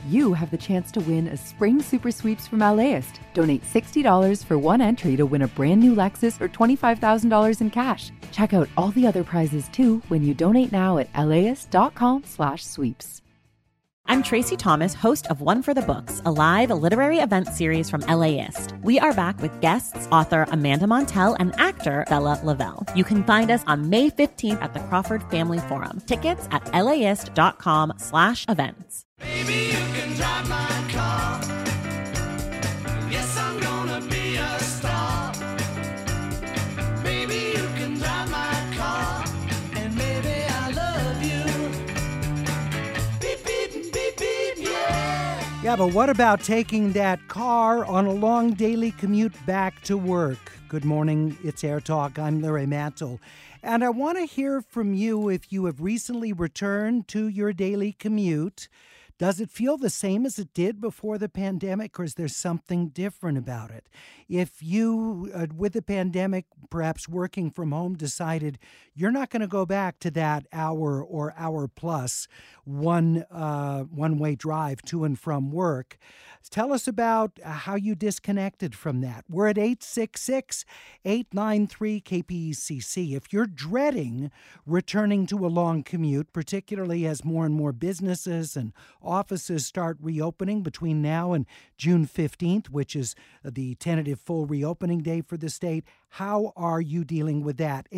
you have the chance to win a spring super sweeps from LAist. Donate $60 for one entry to win a brand new Lexus or $25,000 in cash. Check out all the other prizes too when you donate now at laist.com/sweeps. I'm Tracy Thomas, host of One for the Books, a live literary event series from LAist. We are back with guests, author Amanda Montell and actor Bella Lavelle. You can find us on May 15th at the Crawford Family Forum. Tickets at laist.com/events. Baby, you can drive my car. Yes, I'm gonna be a star. Baby, you can drive my car. And maybe I love you. Beep, beep, beep, beep, yeah. Yeah, but what about taking that car on a long daily commute back to work? Good morning, it's Air Talk. I'm Larry Mantle. And I want to hear from you if you have recently returned to your daily commute. Does it feel the same as it did before the pandemic, or is there something different about it? If you, with the pandemic, perhaps working from home, decided you're not going to go back to that hour or hour plus one-way drive to and from work, tell us about how you disconnected from that. We're at 866-893-KPECC. If you're dreading returning to a long commute, particularly as more and more businesses and offices start reopening between now and June 15th, which is the tentative full reopening day for the state, how are you dealing with that?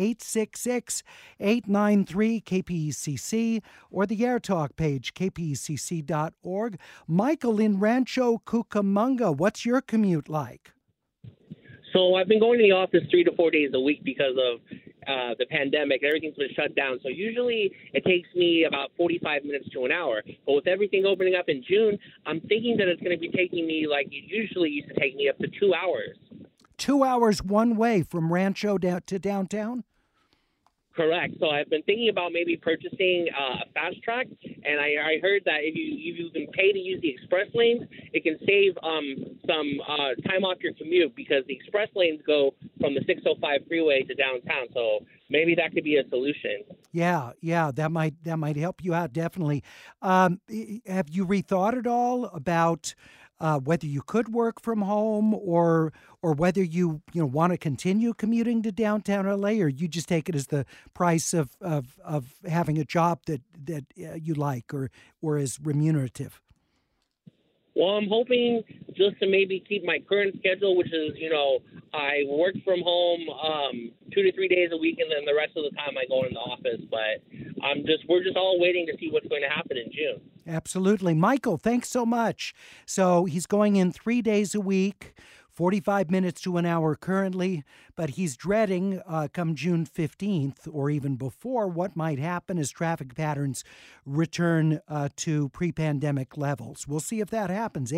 866-893-KPECC or the Air Talk page, kpecc.org. Michael in Rancho Cucamonga, what's your commute like? So I've been going to the office 3 to 4 days a week because of the pandemic. Everything's been shut down. So usually it takes me about 45 minutes to an hour. But with everything opening up in June, I'm thinking that it's going to be taking me like it usually used to take me up to 2 hours. 2 hours one way from Rancho down to downtown? Correct. So I've been thinking about maybe purchasing a fast track, and I heard that if you can pay to use the express lanes, it can save some time off your commute because the express lanes go from the 605 freeway to downtown. So maybe that could be a solution. Yeah, that might help you out definitely. Have you rethought at all about whether you could work from home or whether you want to continue commuting to downtown LA, or you just take it as the price of having a job that you like or is remunerative? Well, I'm hoping just to maybe keep my current schedule, which is, I work from home 2 to 3 days a week, and then the rest of the time I go in the office. But we're just all waiting to see what's going to happen in June. Absolutely. Michael, thanks so much. So he's going in 3 days a week, 45 minutes to an hour currently, but he's dreading come June 15th or even before what might happen as traffic patterns return to pre-pandemic levels. We'll see if that happens.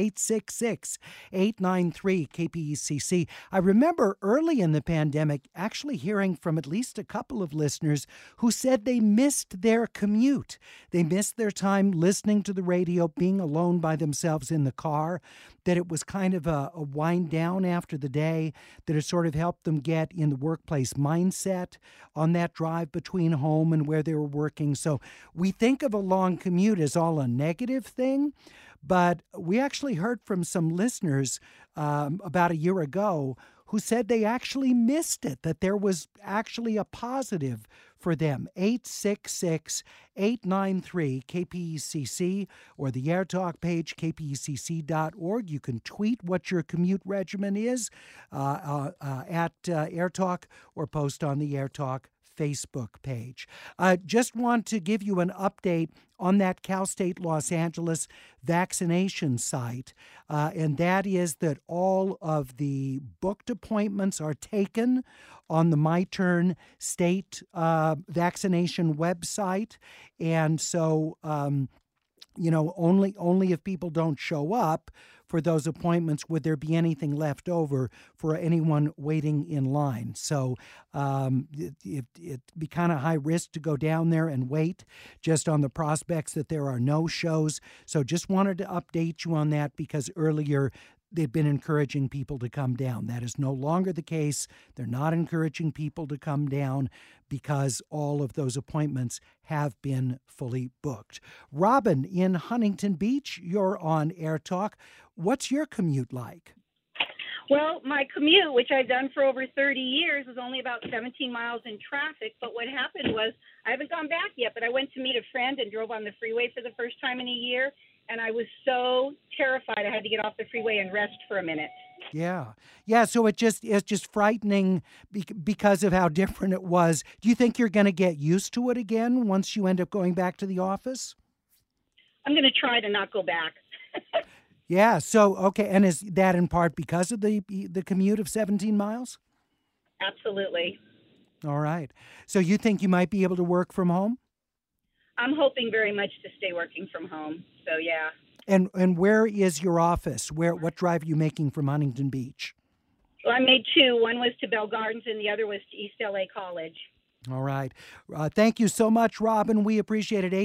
866-893-KPECC. I remember early in the pandemic actually hearing from at least a couple of listeners who said they missed their commute. They missed their time listening to the radio, being alone by themselves in the car, that it was kind of a wind down after the day, that it sort of helped them get in the workplace mindset on that drive between home and where they were working. So we think of a long commute as all a negative thing, but we actually heard from some listeners about a year ago who said they actually missed it, that there was actually a positive for them. 866-893-KPECC or the Air Talk page, kpecc.org. You can tweet what your commute regimen is at Air Talk or post on the Air Talk Facebook page. Just want to give you an update on that Cal State Los Angeles vaccination site, and that is that all of the booked appointments are taken on the My Turn State vaccination website, and so only if people don't show up for those appointments would there be anything left over for anyone waiting in line. So it'd be kind of high risk to go down there and wait just on the prospects that there are no shows. So just wanted to update you on that because earlier they'd been encouraging people to come down. That is no longer the case. They're not encouraging people to come down because all of those appointments have been fully booked. Robin in Huntington Beach, you're on Air Talk. What's your commute like? Well, my commute, which I've done for over 30 years, was only about 17 miles in traffic. But what happened was, I haven't gone back yet, but I went to meet a friend and drove on the freeway for the first time in a year. And I was so terrified I had to get off the freeway and rest for a minute. Yeah. Yeah, so it's just frightening because of how different it was. Do you think you're going to get used to it again once you end up going back to the office? I'm going to try to not go back. Yeah, so, okay, and is that in part because of the commute of 17 miles? Absolutely. All right. So you think you might be able to work from home? I'm hoping very much to stay working from home. So, yeah. And where is your office? What drive are you making from Huntington Beach? Well, I made two. One was to Bell Gardens and the other was to East LA College. All right. Thank you so much, Robin. We appreciate it.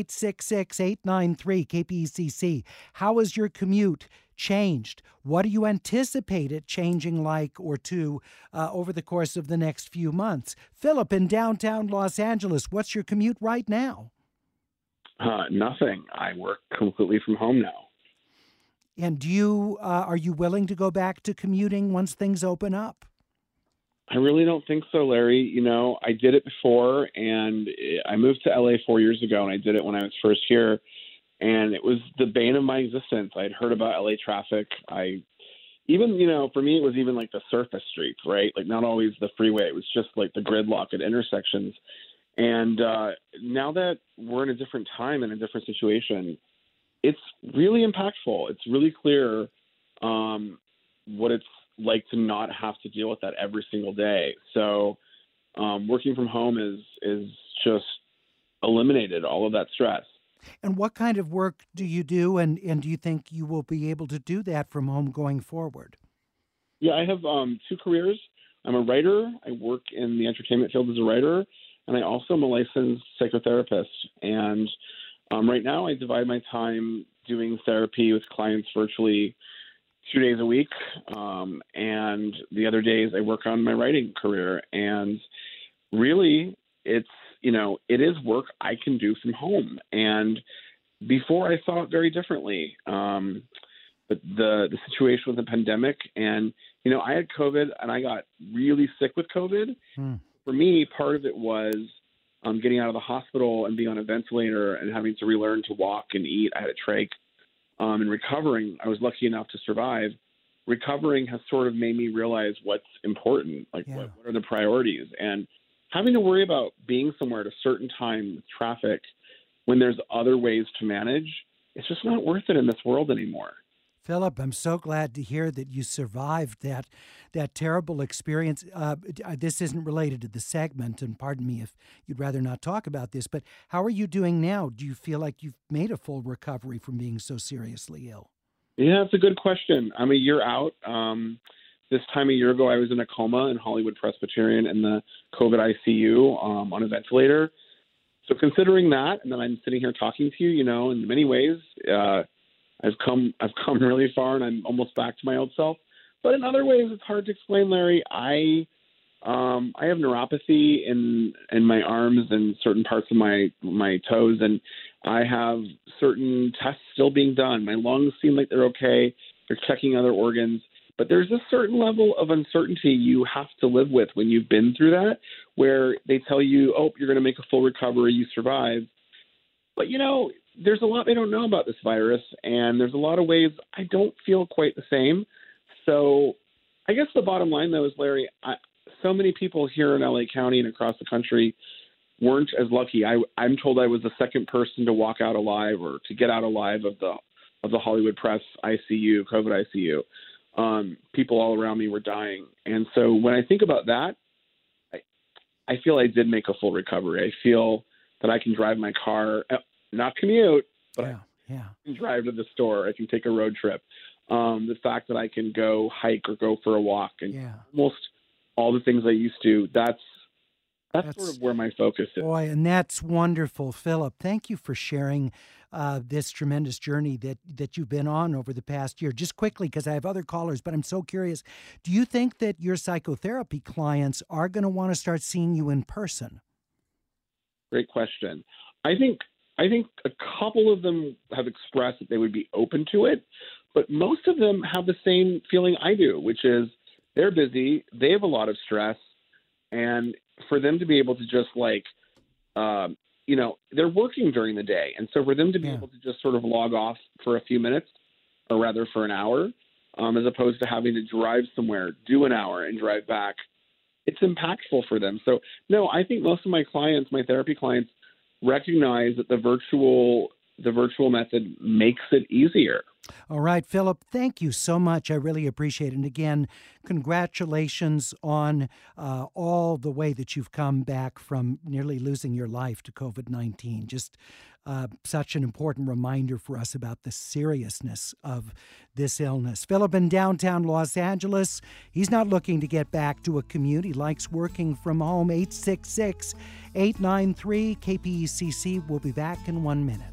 866-893-KPCC. How has your commute changed? What do you anticipate it changing like or to over the course of the next few months? Philip in downtown Los Angeles, what's your commute right now? Nothing. I work completely from home now. And are you willing to go back to commuting once things open up? I really don't think so, Larry. You know, I did it before, and I moved to LA 4 years ago, and I did it when I was first here, and it was the bane of my existence. I'd heard about LA traffic. For me, it was even like the surface streets, right? Like not always the freeway. It was just like the gridlock at intersections. And now that we're in a different time and a different situation, it's really impactful. It's really clear what it's like to not have to deal with that every single day. So working from home is just eliminated all of that stress. And what kind of work do you do, and do you think you will be able to do that from home going forward? Yeah, I have two careers. I'm a writer. I work in the entertainment field as a writer, and I also am a licensed psychotherapist. And right now I divide my time doing therapy with clients virtually 2 days a week. And the other days I work on my writing career. And really, it is work I can do from home. And before I saw it very differently. But the situation with the pandemic and, I had COVID and I got really sick with COVID. For me, part of it was getting out of the hospital and being on a ventilator and having to relearn to walk and eat. I had a trach. And recovering, I was lucky enough to survive. Recovering has sort of made me realize what's important, like what are the priorities. And having to worry about being somewhere at a certain time with traffic when there's other ways to manage, it's just not worth it in this world anymore. Philip, I'm so glad to hear that you survived that terrible experience. This isn't related to the segment, and pardon me if you'd rather not talk about this, but how are you doing now? Do you feel like you've made a full recovery from being so seriously ill? Yeah, it's a good question. I'm a year out. This time a year ago, I was in a coma in Hollywood Presbyterian in the COVID ICU on a ventilator. So considering that, and then I'm sitting here talking to you, in many ways, I've come really far, and I'm almost back to my old self. But in other ways, it's hard to explain, Larry. I have neuropathy in my arms and certain parts of my toes, and I have certain tests still being done. My lungs seem like they're okay. They're checking other organs. But there's a certain level of uncertainty you have to live with when you've been through that, where they tell you, oh, you're going to make a full recovery, you survive. But, there's a lot they don't know about this virus, and there's a lot of ways I don't feel quite the same. So I guess the bottom line, though, is, Larry, so many people here in LA County and across the country weren't as lucky. I'm told I was the second person to walk out alive or to get out alive of the Hollywood Press ICU, COVID ICU. People all around me were dying. And so when I think about that, I feel I did make a full recovery. I feel that I can drive my car, not commute, but I can drive to the store. I can take a road trip. The fact that I can go hike or go for a walk and almost all the things I used to, that's sort of where my focus is. Boy, and that's wonderful, Philip. Thank you for sharing this tremendous journey that you've been on over the past year. Just quickly, because I have other callers, but I'm so curious. Do you think that your psychotherapy clients are going to want to start seeing you in person? Great question. I think a couple of them have expressed that they would be open to it, but most of them have the same feeling I do, which is they're busy, they have a lot of stress, and for them to be able to just they're working during the day. And so for them to be able to just sort of log off for a few minutes, or rather for an hour, as opposed to having to drive somewhere, do an hour and drive back, it's impactful for them. So no, I think most of my clients, my therapy clients, recognize that the virtual method makes it easier. All right, Philip, thank you so much. I really appreciate it. And again, congratulations on all the way that you've come back from nearly losing your life to COVID-19. Just such an important reminder for us about the seriousness of this illness. Philip in downtown Los Angeles, he's not looking to get back to a commute. He likes working from home. 866-893-KPECC. We'll be back in 1 minute.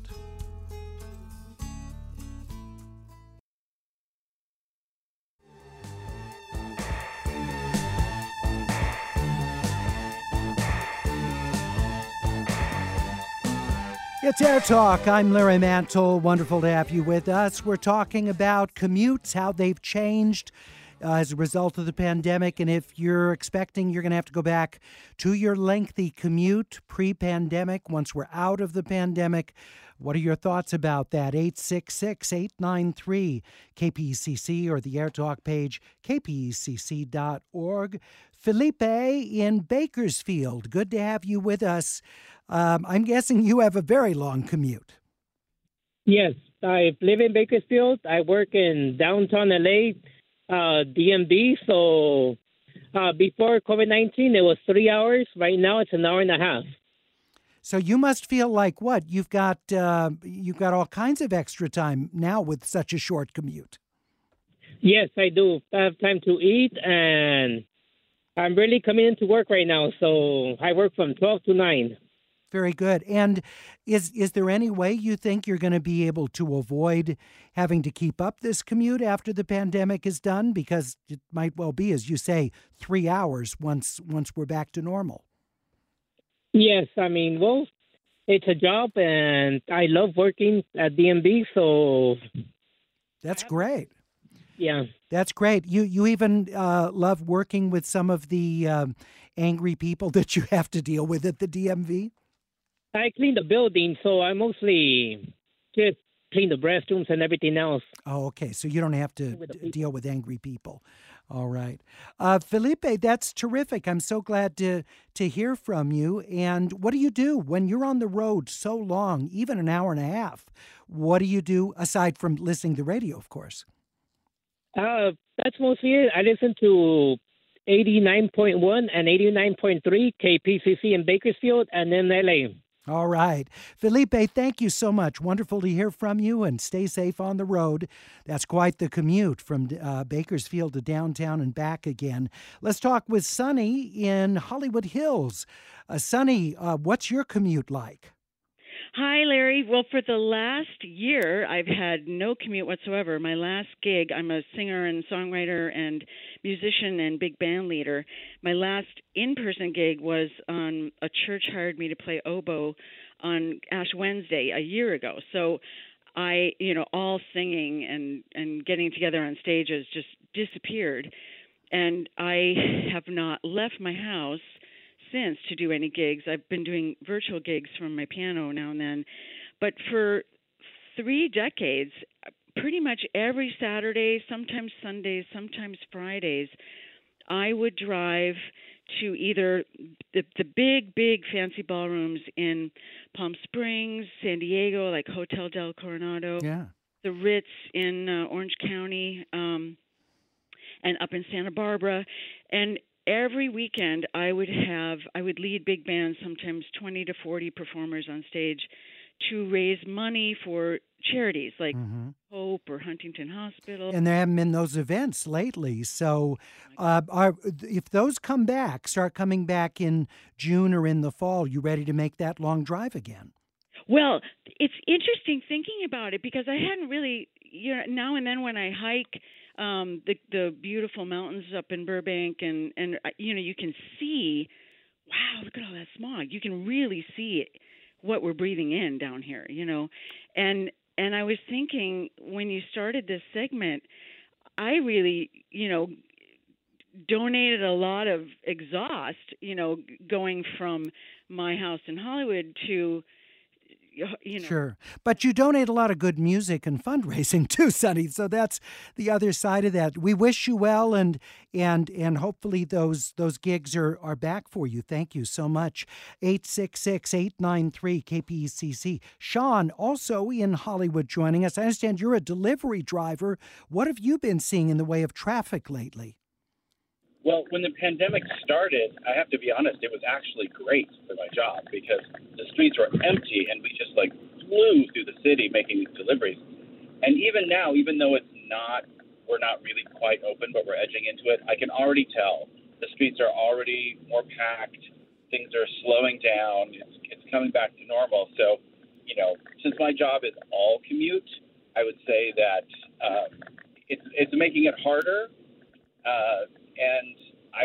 It's Air Talk. I'm Larry Mantle. Wonderful to have you with us. We're talking about commutes, how they've changed as a result of the pandemic, and if you're expecting you're going to have to go back to your lengthy commute pre-pandemic once we're out of the pandemic. What are your thoughts about that? 866-893-KPECC or the Air Talk page, kpecc.org. Felipe in Bakersfield, good to have you with us. I'm guessing you have a very long commute. Yes, I live in Bakersfield. I work in downtown LA, DMV. So before COVID-19, it was 3 hours. Right now, it's an hour and a half. So you must feel like what? You've got all kinds of extra time now with such a short commute. Yes, I do. I have time to eat, and I'm really coming into work right now. So I work from 12 to 9. Very good. And is there any way you think you're going to be able to avoid having to keep up this commute after the pandemic is done? Because it might well be, as you say, 3 hours once we're back to normal. Yes, I mean, well, it's a job, and I love working at DMV, so... That's great. Yeah. That's great. You even love working with some of the angry people that you have to deal with at the DMV? I clean the building, so I mostly just clean the restrooms and everything else. Oh, okay. So you don't have to deal with angry people. All right. Felipe, that's terrific. I'm so glad to hear from you. And what do you do when you're on the road so long, even an hour and a half? What do you do aside from listening to the radio, of course? That's mostly it. I listen to 89.1 and 89.3 KPCC in Bakersfield and in LA. All right. Felipe, thank you so much. Wonderful to hear from you, and stay safe on the road. That's quite the commute from Bakersfield to downtown and back again. Let's talk with Sonny in Hollywood Hills. Sonny, what's your commute like? Hi, Larry. Well, for the last year, I've had no commute whatsoever. My last gig, I'm a singer and songwriter and musician and big band leader. My last in-person gig was on a church hired me to play oboe on Ash Wednesday a year ago. So all singing and getting together on stages just disappeared. And I have not left my house since to do any gigs. I've been doing virtual gigs from my piano now and then. But for 3 decades, pretty much every Saturday, sometimes Sundays, sometimes Fridays, I would drive to either the big fancy ballrooms in Palm Springs, San Diego, like Hotel del Coronado, the Ritz in Orange County, and up in Santa Barbara. And every weekend, I would lead big bands, sometimes 20 to 40 performers on stage, to raise money for charities like Hope or Huntington Hospital. And there haven't been those events lately. So if those start coming back in June or in the fall, you ready to make that long drive again? Well, it's interesting thinking about it because I hadn't really, now and then when I hike the beautiful mountains up in Burbank and you can see, wow, look at all that smog. You can really see what we're breathing in down here, And I was thinking when you started this segment, I really, donated a lot of exhaust, going from my house in Hollywood to, Sure. But you donate a lot of good music and fundraising too, Sonny. So that's the other side of that. We wish you well and hopefully those gigs are back for you. Thank you so much. 866-893-KPECC. Sean, also in Hollywood, joining us. I understand you're a delivery driver. What have you been seeing in the way of traffic lately? Well, when the pandemic started, I have to be honest, it was actually great for my job because the streets were empty and we just flew through the city making these deliveries. And even now, even though we're not really quite open, but we're edging into it, I can already tell the streets are already more packed. Things are slowing down. It's coming back to normal. So, since my job is all commute, I would say that it's making it harder. And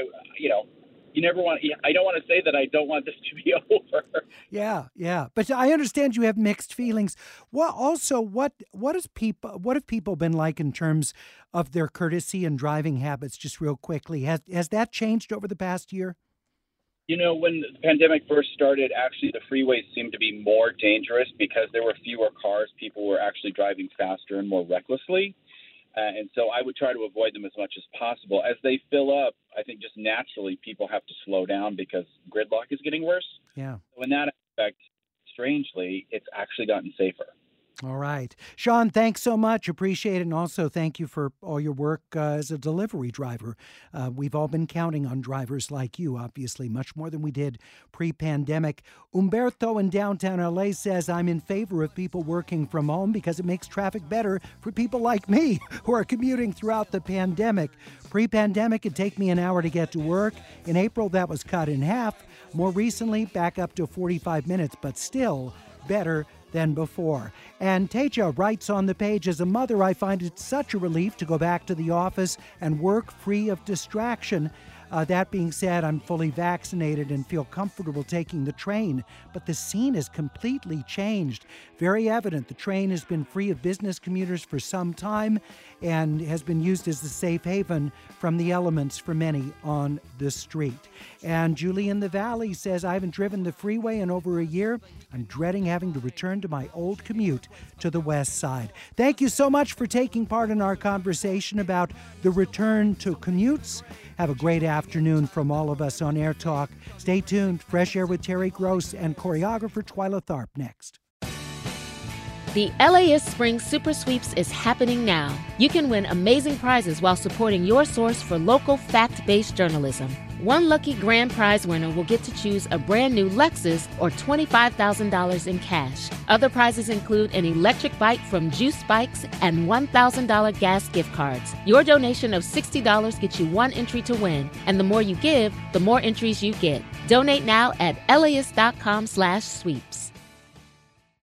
you never want. I don't want to say that I don't want this to be over. Yeah. But I understand you have mixed feelings. Well, also, what have people been like in terms of their courtesy and driving habits? Just real quickly, has that changed over the past year? When the pandemic first started, actually the freeways seemed to be more dangerous because there were fewer cars. People were actually driving faster and more recklessly. And so I would try to avoid them as much as possible. As they fill up, I think just naturally people have to slow down because gridlock is getting worse. Yeah. So in that aspect, strangely, it's actually gotten safer. All right. Sean, thanks so much. Appreciate it. And also thank you for all your work as a delivery driver. We've all been counting on drivers like you, obviously, much more than we did pre-pandemic. Umberto in downtown LA says, I'm in favor of people working from home because it makes traffic better for people like me who are commuting throughout the pandemic. Pre-pandemic, it'd take me an hour to get to work. In April, that was cut in half. More recently, back up to 45 minutes, but still better than before. And Teja writes on the page, as a mother, I find it such a relief to go back to the office and work free of distraction. That being said, I'm fully vaccinated and feel comfortable taking the train, but the scene has completely changed. Very evident the train has been free of business commuters for some time and has been used as the safe haven from the elements for many on the street. And Julie in the Valley says, I haven't driven the freeway in over a year. I'm dreading having to return to my old commute to the west side. Thank you so much for taking part in our conversation about the return to commutes. Have a great afternoon from all of us on Air Talk. Stay tuned. Fresh Air with Terry Gross and choreographer Twyla Tharp next. The LAist Spring Super Sweeps is happening now. You can win amazing prizes while supporting your source for local fact-based journalism. One lucky grand prize winner will get to choose a brand new Lexus or $25,000 in cash. Other prizes include an electric bike from Juice Bikes and $1,000 gas gift cards. Your donation of $60 gets you one entry to win, and the more you give, the more entries you get. Donate now at LAist.com/sweeps.